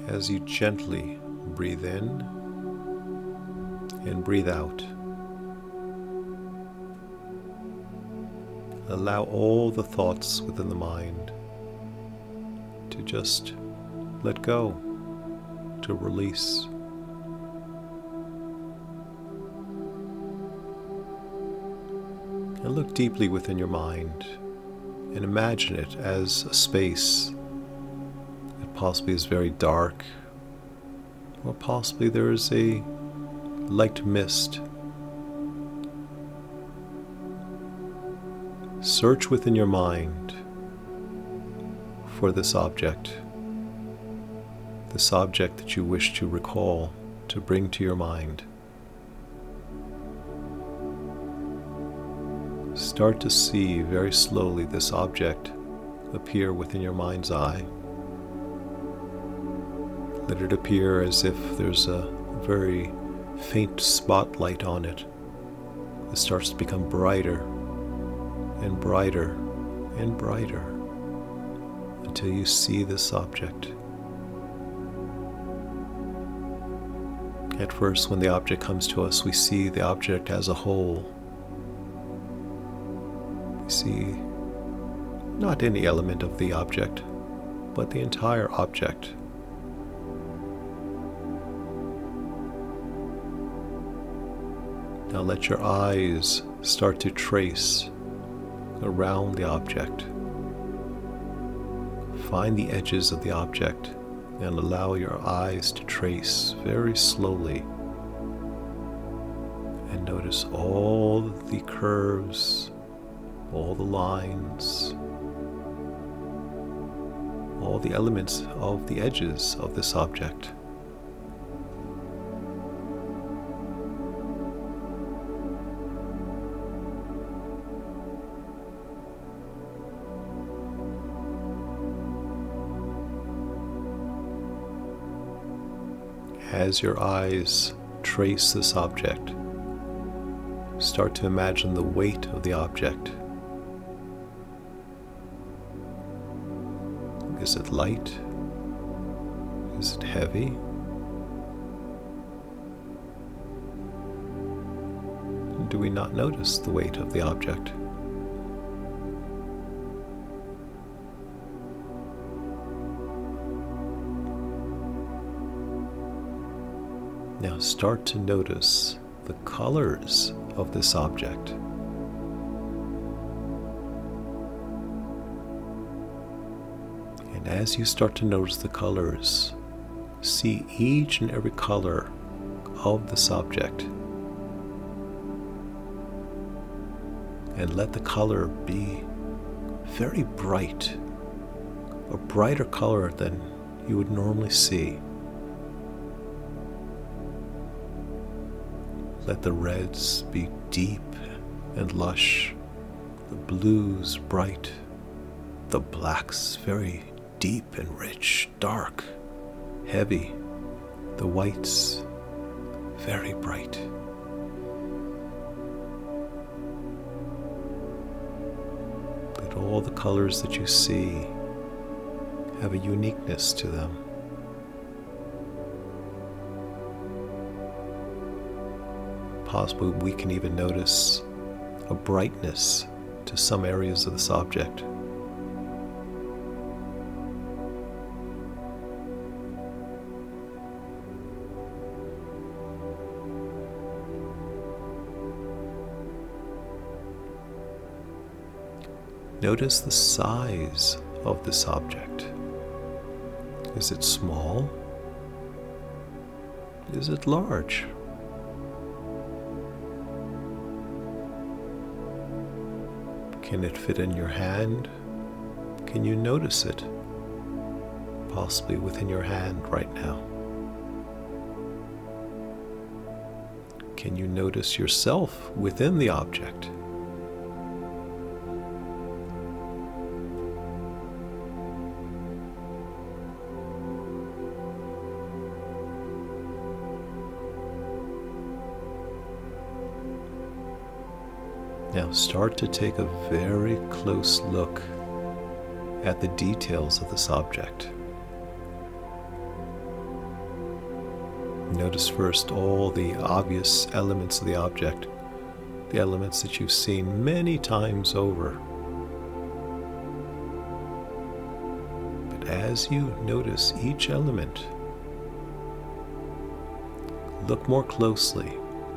as you gently breathe in and breathe out. Allow all the thoughts within the mind to just let go, to release. And look deeply within your mind and imagine it as a space that possibly is very dark, or possibly there is a light mist. Search within your mind for this object that you wish to recall, to bring to your mind. Start to see very slowly this object appear within your mind's eye. Let it appear as if there's a very faint spotlight on it. It starts to become brighter and brighter and brighter until you see this object. At first, when the object comes to us, we see the object as a whole. We see not any element of the object, but the entire object. Now let your eyes start to trace around the object. Find the edges of the object and allow your eyes to trace very slowly. And notice all the curves, all the lines, all the elements of the edges of this object. As your eyes trace this object, start to imagine the weight of the object. Is it light? Is it heavy? Do we not notice the weight of the object? Now start to notice the colors of this object. And as you start to notice the colors, see each and every color of this object. And let the color be very bright, a brighter color than you would normally see. Let the reds be deep and lush, the blues bright, the blacks very deep and rich, dark, heavy, the whites very bright. Let all the colors that you see have a uniqueness to them. Possibly we can even notice a brightness to some areas of this object. Notice the size of this object. Is it small? Is it large? Can it fit in your hand? Can you notice it? Possibly within your hand right now. Can you notice yourself within the object? Now start to take a very close look at the details of this object. Notice first all the obvious elements of the object, the elements that you've seen many times over. But as you notice each element, look more closely,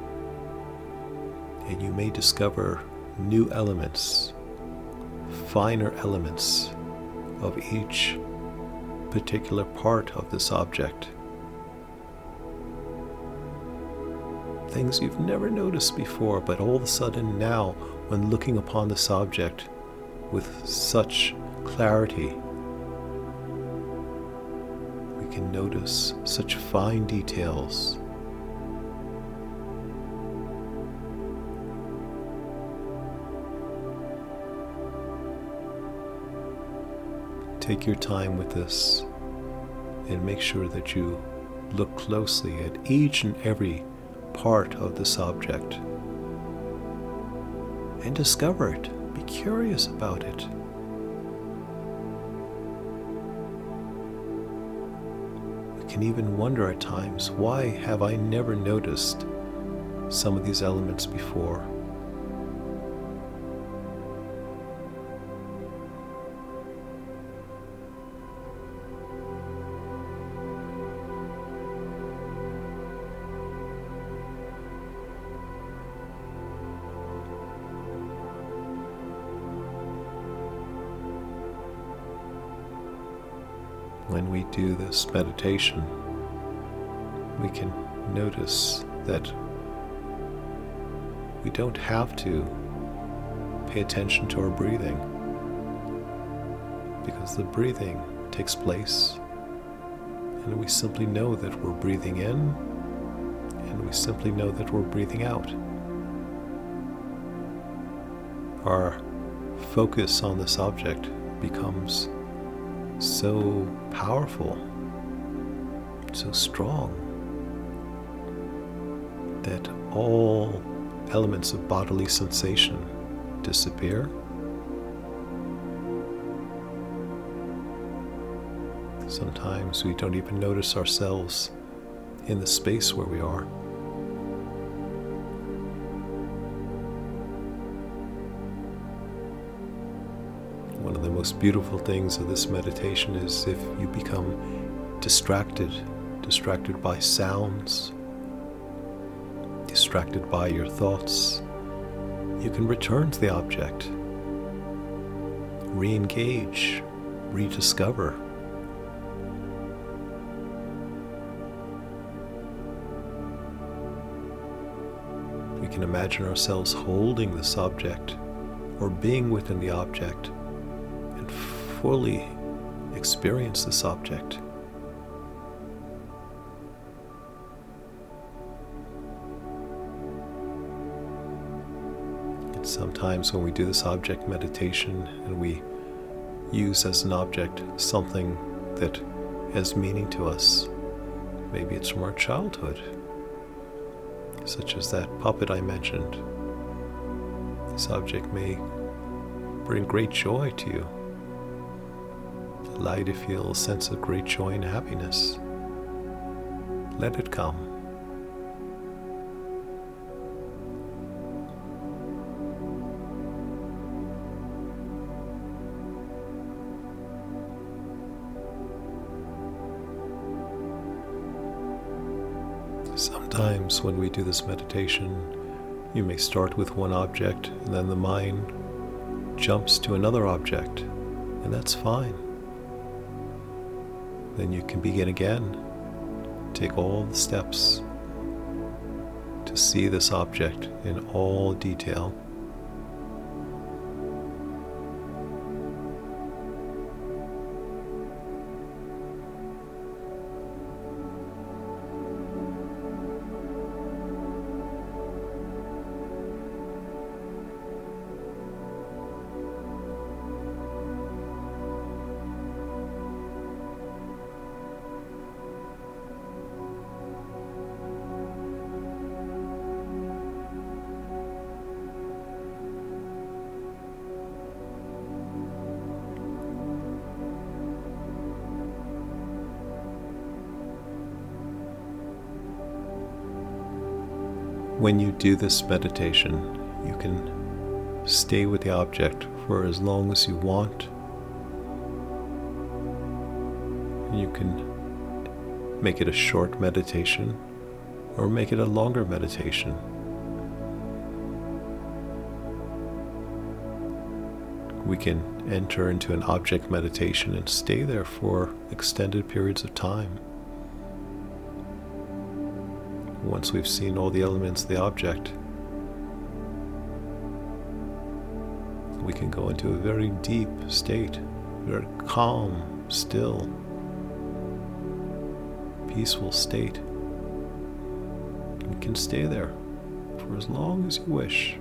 and you may discover new elements, finer elements of each particular part of this object. Things you've never noticed before, but all of a sudden now, when looking upon this object with such clarity, we can notice such fine details. Take your time with this and make sure that you look closely at each and every part of this object and discover it. Be curious about it. We can even wonder at times, why have I never noticed some of these elements before? When we do this meditation, we can notice that we don't have to pay attention to our breathing, because the breathing takes place and we simply know that we're breathing in and we simply know that we're breathing out. Our focus on this object becomes so powerful, so strong, that all elements of bodily sensation disappear. Sometimes we don't even notice ourselves in the space where we are. One of the most beautiful things of this meditation is if you become distracted by sounds, distracted by your thoughts, you can return to the object, re-engage, rediscover. We can imagine ourselves holding this object or being within the object and fully experience this object. And sometimes when we do this object meditation and we use as an object something that has meaning to us, maybe it's from our childhood, such as that puppet I mentioned. This object may bring great joy to you, allow you to feel a sense of great joy and happiness. Let it come. Sometimes when we do this meditation, you may start with one object and then the mind jumps to another object, and that's fine. Then you can begin again. Take all the steps to see this object in all detail. When you do this meditation, you can stay with the object for as long as you want. You can make it a short meditation or make it a longer meditation. We can enter into an object meditation and stay there for extended periods of time. Once we've seen all the elements of the object, we can go into a very deep state, very calm, still, peaceful state. You can stay there for as long as you wish.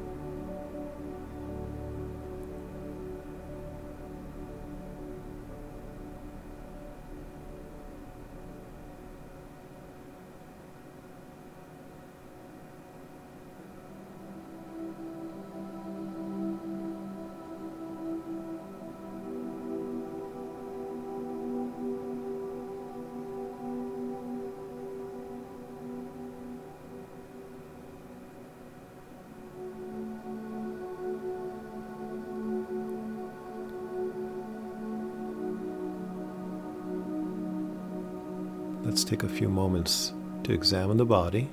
Let's take a few moments to examine the body.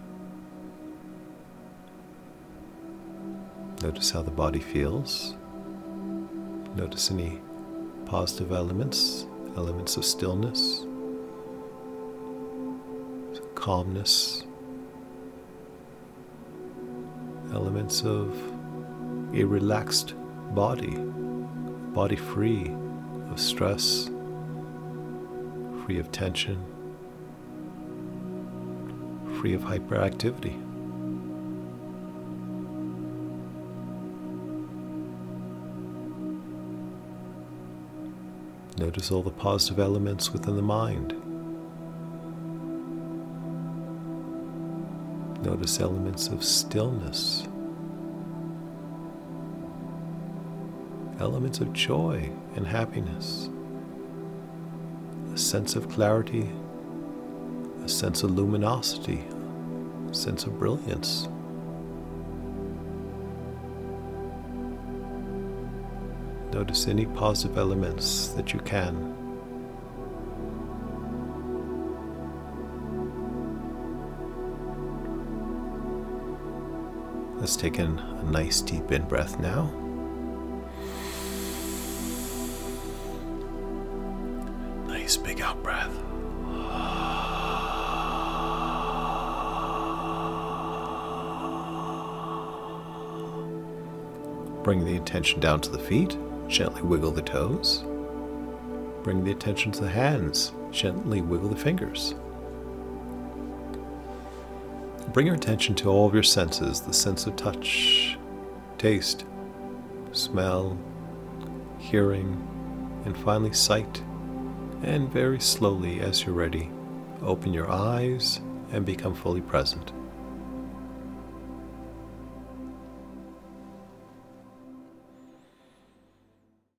Notice how the body feels. Notice any positive elements of stillness, calmness, elements of a relaxed body free of stress, free of tension, free of hyperactivity. Notice all the positive elements within the mind. Notice elements of stillness, elements of joy and happiness, a sense of clarity, a sense of luminosity, a sense of brilliance. Notice any positive elements that you can. Let's take in a nice deep in-breath now. Nice big out-breath. Bring the attention down to the feet. Gently wiggle the toes. Bring the attention to the hands. Gently wiggle the fingers. Bring your attention to all of your senses, the sense of touch, taste, smell, hearing, and finally sight. And very slowly, as you're ready, open your eyes and become fully present.